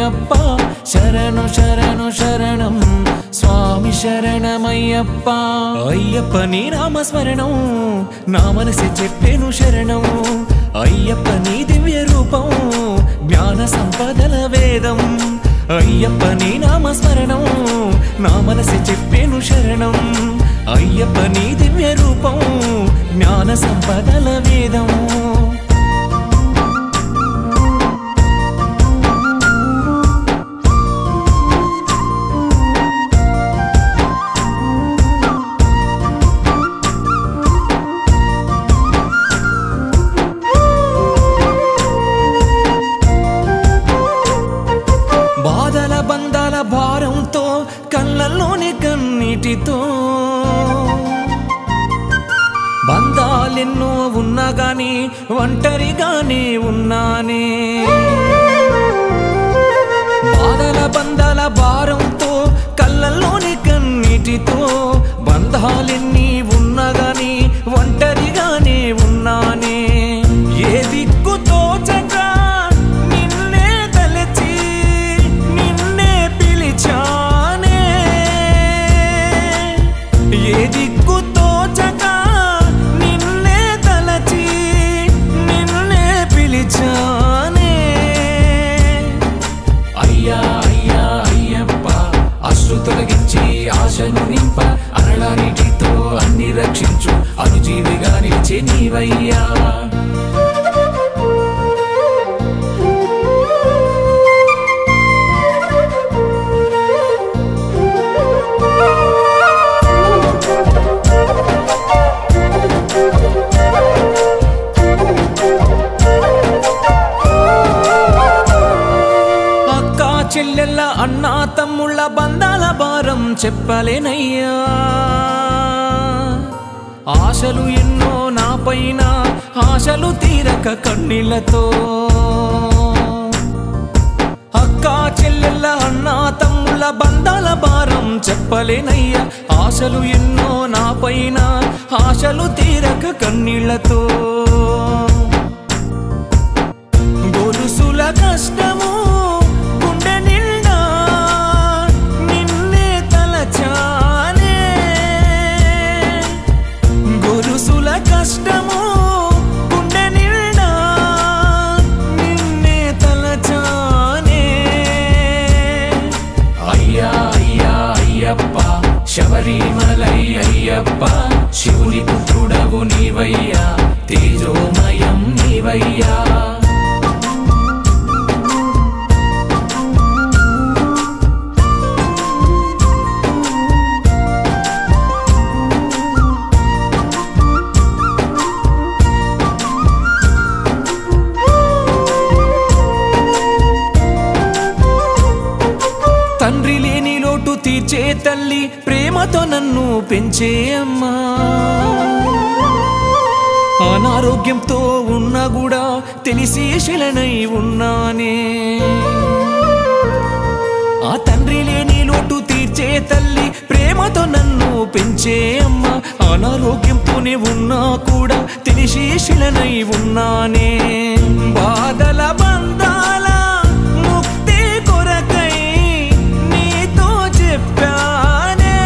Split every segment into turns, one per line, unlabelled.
శరణమయ్యప్ప శరణు శరణు శరణం స్వామి శరణమయ్యప్ప అయ్యప్ప నీ నామస్మరణం నా మనసి చెప్పేను శరణం అయ్యప్ప నీ దివ్య రూపం జ్ఞాన సంపదల వేదం అయ్యప్ప నీ నామస్మరణం నా మనసి చెప్పేను శరణం అయ్యప్ప నీ దివ్య రూపం జ్ఞాన సంపదల వేదం బాధల బంధాల భారంతో కళ్ళల్లోని కన్నీటితో బంధాలెన్నో ఉన్నా గాని ఒంటరిగానే ఉన్నానే బాధల బంధాల భారంతో కళ్ళల్లోని కన్నీటితో బంధాలెన్ని ఉన్నా గాని ఒంటరిగానే ఉన్నానే ఏ దిక్కు తోచక నిన్నే తలచి నిన్నే పిలిచానే ఏ దిక్కు తోచక నిన్నే తలచి నిన్నే పిలిచానే అయ్యా అయ్యా అయ్యప్ప అశ్రు తొలగించి ఆశను నింప అరళ నీటితో అన్ని రక్షించు అనుజీవిగా నిలిచే నీవయ్యా చెల్లెళ్ళ అన్నా తమ్ముళ్ళ బంధాల భారం చెప్పలేనయ్యా ఆశలు ఎన్నో నా పైన ఆశలు తీరక కన్నీళ్లతో అక్కా చెల్లెళ్ళ అన్నా తమ్ముళ్ళ బంధాల భారం చెప్పలేనయ్యా ఆశలు ఎన్నో నా పైన ఆశలు తీరక కన్నీళ్లతో గొలుసుల కష్టము కష్టము గుండె నిండా నిన్నే తలచానే అయ్యా అయ్యా అయ్యప్ప శబరిమలై అయ్యప్ప శివుని పుత్రుడవు నీవయ్యా తేజోమయం నీవయ్యా తండ్రి లేని లోటు తీర్చే తల్లి ప్రేమతో నన్ను పెంచే అమ్మా అనారోగ్యంతో ఉన్నా కూడా తెలిసి శిలనై ఉన్నానే ఆ తండ్రి లేని లోటు తీర్చే తల్లి ప్రేమతో నన్ను పెంచే అమ్మా అనారోగ్యంతోనే ఉన్నా కూడా తెలిసి శిలనై ఉన్నానే బాధల బంధాల ముక్తి కొరకై చెప్పానే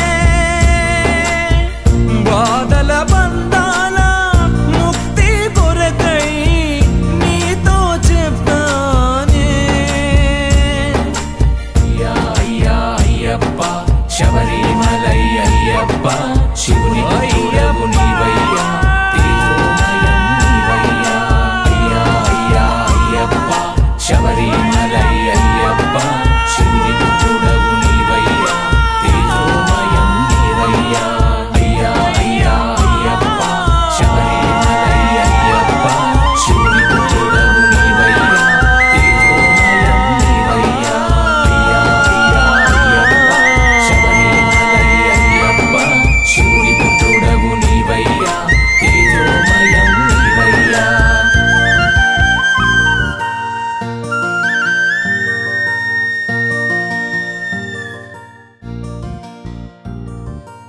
బాధల బంధాల ముక్తి కొరకై నీతో చెప్పానే అయ్యా అయ్యా అయ్యప్ప శబరిమలై అయ్యప్ప శివుని